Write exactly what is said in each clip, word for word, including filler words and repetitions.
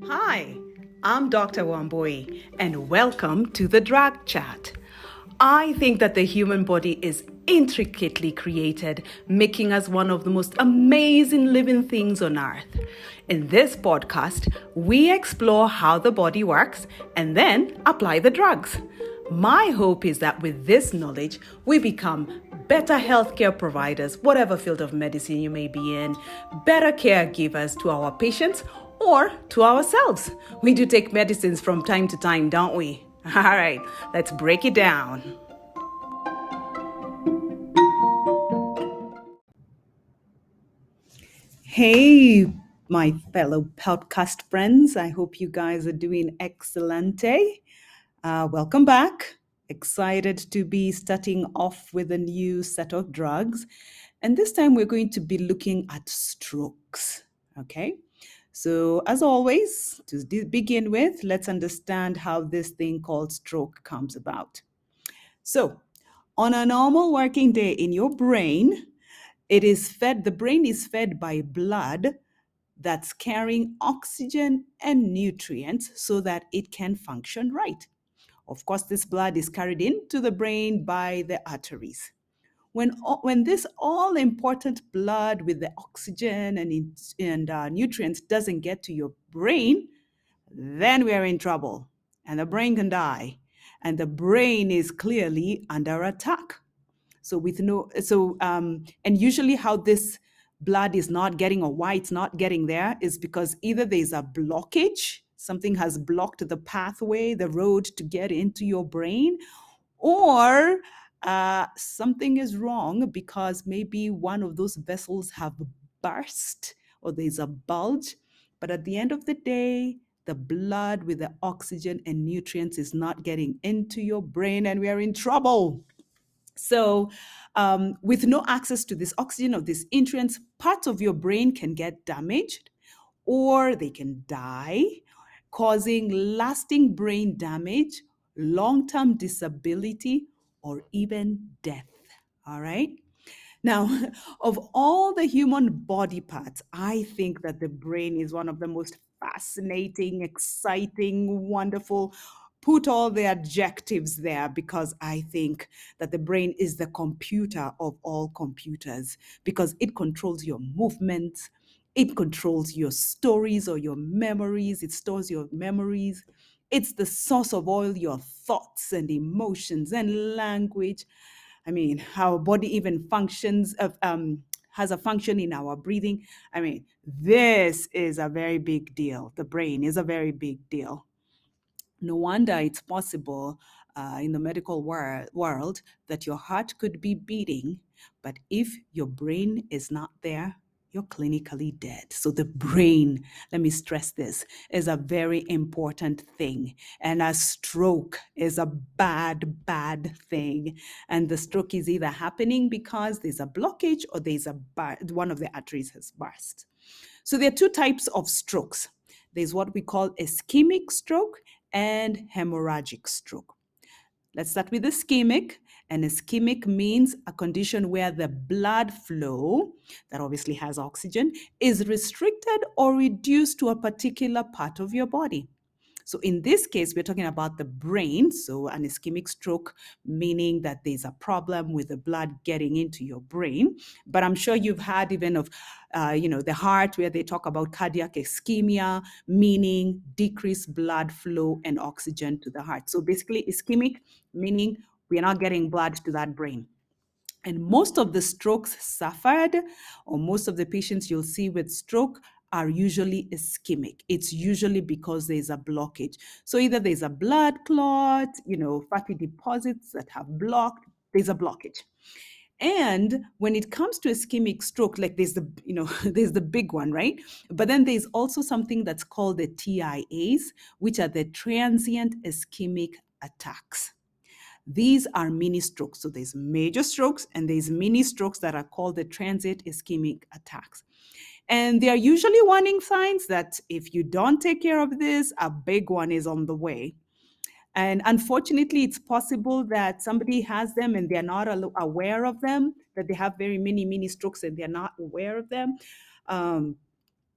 Hi, I'm Doctor Wamboi, and welcome to the Drug Chat. I think that the human body is intricately created, making us one of the most amazing living things on earth. In this podcast, we explore how the body works and then apply the drugs. My hope is that with this knowledge, we become better healthcare providers, whatever field of medicine you may be in, better caregivers to our patients or to ourselves. We do take medicines from time to time, don't we? All right, let's break it down. Hey, my fellow podcast friends. I hope you guys are doing excellent. Uh, welcome back. Excited to be starting off with a new set of drugs. And this time we're going to be looking at strokes. Okay. So, as always, to de- begin with, let's understand how this thing called stroke comes about. So, on a normal working day in your brain, it is fed, the brain is fed by blood that's carrying oxygen and nutrients so that it can function right. Of course, this blood is carried into the brain by the arteries. When, when this all important blood with the oxygen and, and uh, nutrients doesn't get to your brain, then we are in trouble and the brain can die. And the brain is clearly under attack. So with no, so, um, and usually how this blood is not getting or why it's not getting there is because either there's a blockage, something has blocked the pathway, the road to get into your brain, or uh, something is wrong because maybe one of those vessels have burst or there's a bulge. But at the end of the day, the blood with the oxygen and nutrients is not getting into your brain and we are in trouble. So, um, with no access to this oxygen or these nutrients, parts of your brain can get damaged or they can die, causing lasting brain damage, long term disability, or even death. All right. Now, of all the human body parts, I think that the brain is one of the most fascinating, exciting, wonderful. Put all the adjectives there because I think that the brain is the computer of all computers because it controls your movements, it controls your stories or your memories, it stores your memories. It's the source of all your thoughts and emotions and language. I mean, our body even functions of um has a function in our breathing. I mean, this is a very big deal. The brain is a very big deal. No wonder it's possible uh, in the medical wor- world that your heart could be beating, but if your brain is not there, you're clinically dead. So the brain, let me stress this, is a very important thing. And a stroke is a bad, bad thing. And the stroke is either happening because there's a blockage or there's a bar- one of the arteries has burst. So there are two types of strokes. There's what we call ischemic stroke and hemorrhagic stroke. Let's start with ischemic. And ischemic means a condition where the blood flow, that obviously has oxygen, is restricted or reduced to a particular part of your body. So in this case, we're talking about the brain. So an ischemic stroke, meaning that there's a problem with the blood getting into your brain. But I'm sure you've heard even of, uh, you know, the heart, where they talk about cardiac ischemia, meaning decreased blood flow and oxygen to the heart. So basically, ischemic, meaning we're not getting blood to that brain. And most of the strokes suffered, or most of the patients you'll see with stroke, are usually ischemic. It's usually because there's a blockage. So either there's a blood clot, you know, fatty deposits that have blocked, there's a blockage. And when it comes to ischemic stroke, like there's the, you know, there's the big one, right? But then there's also something that's called the T I As, which are the transient ischemic attacks. These are mini strokes. So there's major strokes and there's mini strokes that are called the transient ischemic attacks. And they are usually warning signs that if you don't take care of this, a big one is on the way. And unfortunately, it's possible that somebody has them and they're not aware of them, that they have very many mini strokes and they're not aware of them. Um,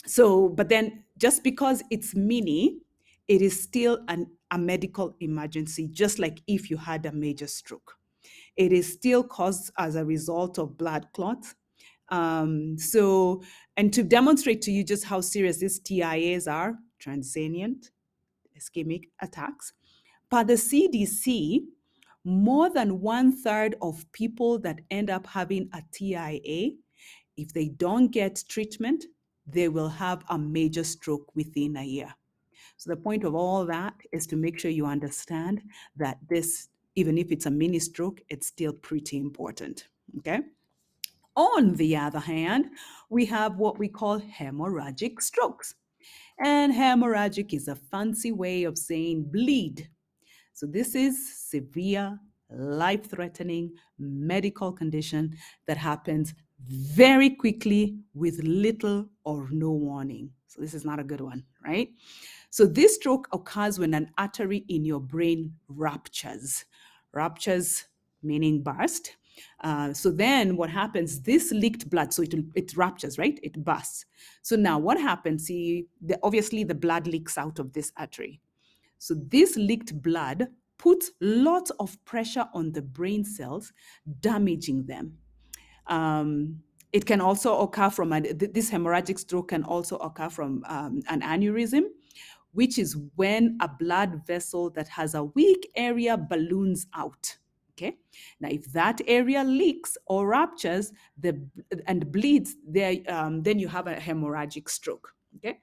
So, but then just because it's mini, it is still an, a medical emergency, just like if you had a major stroke. It is still caused as a result of blood clots. Um, so, and to demonstrate to you just how serious these T I As are, transient ischemic attacks, per the C D C, more than one third of people that end up having a T I A, if they don't get treatment, they will have a major stroke within a year. So the point of all that is to make sure you understand that this, even if it's a mini stroke, it's still pretty important. Okay. On the other hand, we have what we call hemorrhagic strokes. And hemorrhagic is a fancy way of saying bleed. So this is severe, life-threatening medical condition that happens very quickly with little or no warning. So this is not a good one, right? So this stroke occurs when an artery in your brain ruptures. Ruptures meaning burst. Uh, so then what happens, this leaked blood, so it, it ruptures, right? It bursts. So now what happens, see, the, obviously the blood leaks out of this artery. So this leaked blood puts lots of pressure on the brain cells, damaging them. Um, it can also occur from, a, this hemorrhagic stroke can also occur from um, an aneurysm, which is when a blood vessel that has a weak area balloons out. Okay. Now, if that area leaks or ruptures the, and bleeds, there, um, then you have a hemorrhagic stroke. Okay.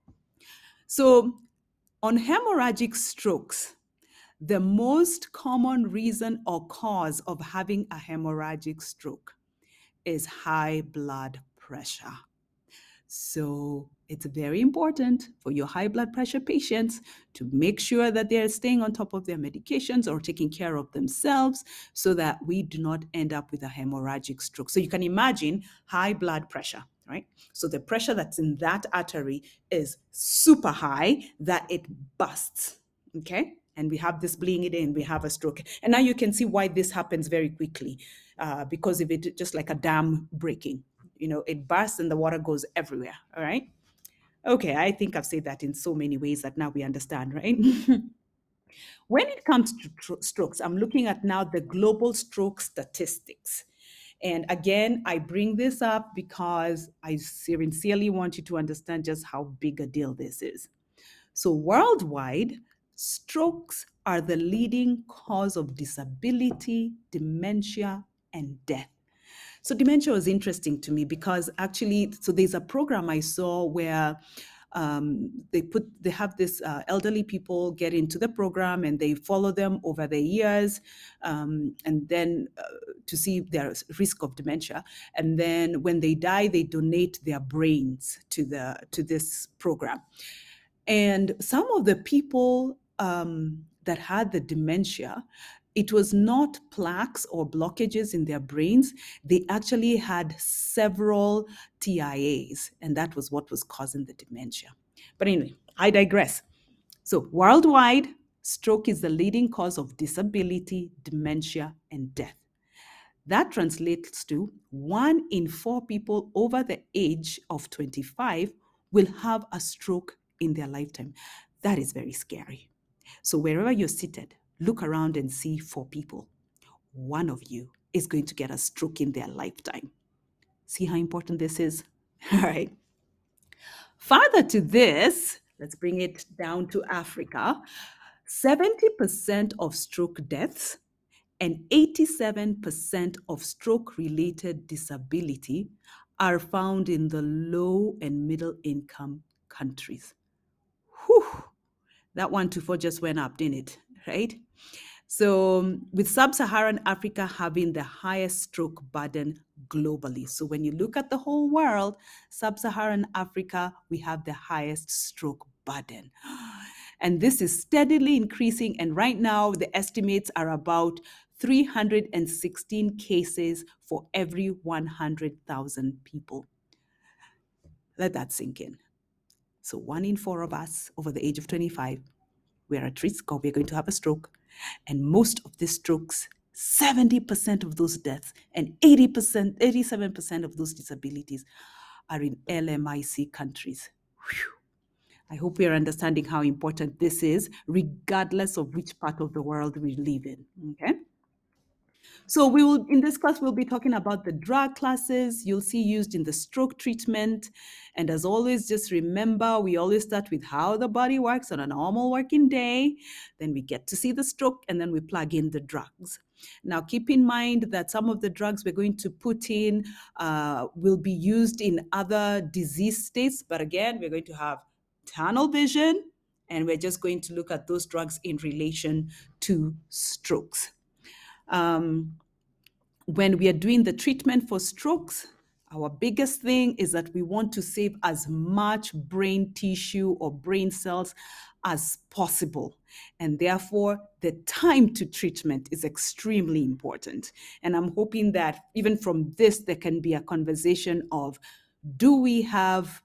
So, on hemorrhagic strokes, the most common reason or cause of having a hemorrhagic stroke is high blood pressure. So it's very important for your high blood pressure patients to make sure that they're staying on top of their medications or taking care of themselves so that we do not end up with a hemorrhagic stroke. So you can imagine high blood pressure, right? So the pressure that's in that artery is super high that it busts, okay? And we have this bleeding in, we have a stroke. And now you can see why this happens very quickly uh, because of it, just like a dam breaking. You know, it bursts and the water goes everywhere, all right? Okay, I think I've said that in so many ways that now we understand, right? When it comes to tr- strokes, I'm looking at now the global stroke statistics. And again, I bring this up because I sincerely want you to understand just how big a deal this is. So, worldwide, strokes are the leading cause of disability, dementia, and death. So dementia was interesting to me because actually, so there's a program I saw where um, they put they have this uh, elderly people get into the program and they follow them over the years, um, and then uh, to see their risk of dementia. And then when they die, they donate their brains to the to this program. And some of the people um, that had the dementia, it was not plaques or blockages in their brains. They actually had several T I As, and that was what was causing the dementia. But anyway, I digress. So, worldwide, stroke is the leading cause of disability, dementia, and death. That translates to one in four people over the age of twenty-five will have a stroke in their lifetime. That is very scary. So, wherever you're seated, look around and see four people. One of you is going to get a stroke in their lifetime. See how important this is? All right. Further to this, let's bring it down to Africa. seventy percent of stroke deaths and eighty-seven percent of stroke-related disability are found in the low and middle income countries. Whew, that one two four just went up, didn't it? Right? So, um, with sub Saharan Africa having the highest stroke burden globally. So, when you look at the whole world, sub Saharan Africa, we have the highest stroke burden. And this is steadily increasing. And right now, the estimates are about three hundred sixteen cases for every one hundred thousand people. Let that sink in. So, one in four of us over the age of twenty-five, we're at risk or we're going to have a stroke. And most of these strokes, seventy percent of those deaths and eighty percent, eighty-seven percent of those disabilities are in L M I C countries. Whew. I hope we are understanding how important this is, regardless of which part of the world we live in, okay? So we will, in this class, we'll be talking about the drug classes you'll see used in the stroke treatment. And as always, just remember, we always start with how the body works on a normal working day. Then we get to see the stroke, and then we plug in the drugs. Now, keep in mind that some of the drugs we're going to put in uh, will be used in other disease states. But again, we're going to have tunnel vision, and we're just going to look at those drugs in relation to strokes. Um, when we are doing the treatment for strokes, our biggest thing is that we want to save as much brain tissue or brain cells as possible. And therefore, the time to treatment is extremely important. And I'm hoping that even from this, there can be a conversation of, do we have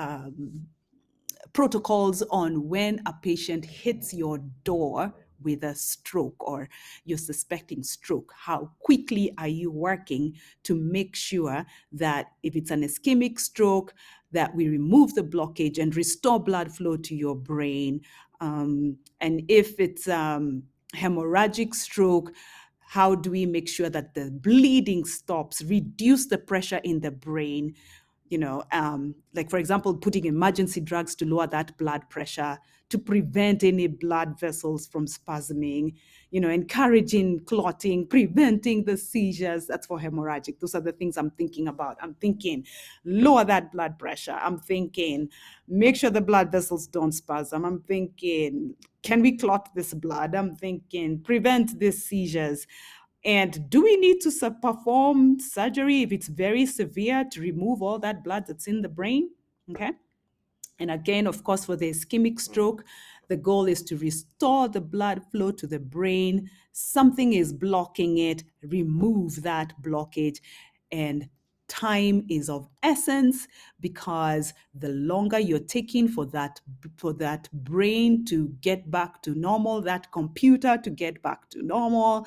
um, protocols on when a patient hits your door with a stroke or you're suspecting stroke? How quickly are you working to make sure that if it's an ischemic stroke, that we remove the blockage and restore blood flow to your brain? Um, and if it's um, hemorrhagic stroke, how do we make sure that the bleeding stops, reduce the pressure in the brain? You know, um, like, for example, putting emergency drugs to lower that blood pressure, to prevent any blood vessels from spasming, you know, encouraging clotting, preventing the seizures. That's for hemorrhagic. Those are the things I'm thinking about. I'm thinking, lower that blood pressure. I'm thinking, make sure the blood vessels don't spasm. I'm thinking, can we clot this blood? I'm thinking, prevent these seizures. And do we need to perform surgery if it's very severe to remove all that blood that's in the brain? Okay. And again, of course, for the ischemic stroke, the goal is to restore the blood flow to the brain. Something is blocking it, remove that blockage. And time is of essence, because the longer you're taking for that, for that brain to get back to normal, that computer to get back to normal,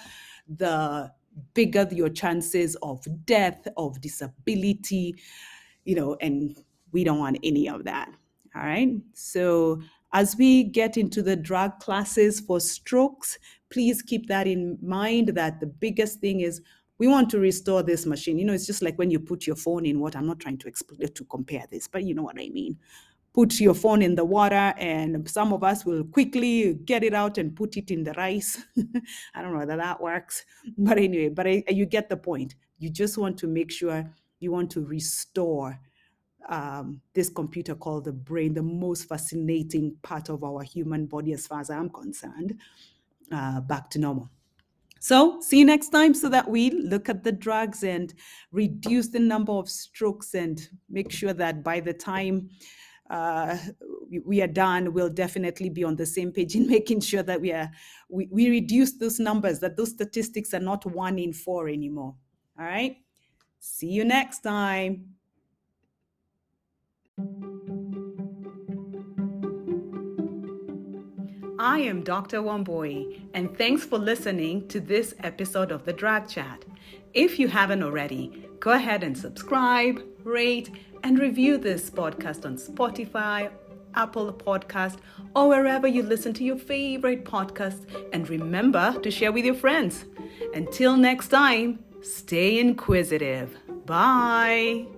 the bigger your chances of death, of disability, you know, and we don't want any of that. All right. So as we get into the drug classes for strokes, please keep that in mind, that the biggest thing is we want to restore this machine. You know, it's just like when you put your phone in water. I'm not trying to explain to compare this, but you know what I mean. Put your phone in the water, and some of us will quickly get it out and put it in the rice. I don't know whether that works, but anyway, but I, you get the point. You just want to make sure you want to restore um, this computer called the brain, the most fascinating part of our human body, as far as I'm concerned, uh, back to normal. So see you next time, so that we look at the drugs and reduce the number of strokes and make sure that by the time uh, we, we are done, we'll definitely be on the same page in making sure that we are we, we reduce those numbers, that those statistics are not one in four anymore. All right. See you next time. I am Doctor Wambui, and thanks for listening to this episode of the Drug Chat. If you haven't already, go ahead and subscribe, rate, and review this podcast on Spotify, Apple Podcast, or wherever you listen to your favorite podcasts. And remember to share with your friends. Until next time, stay inquisitive. Bye.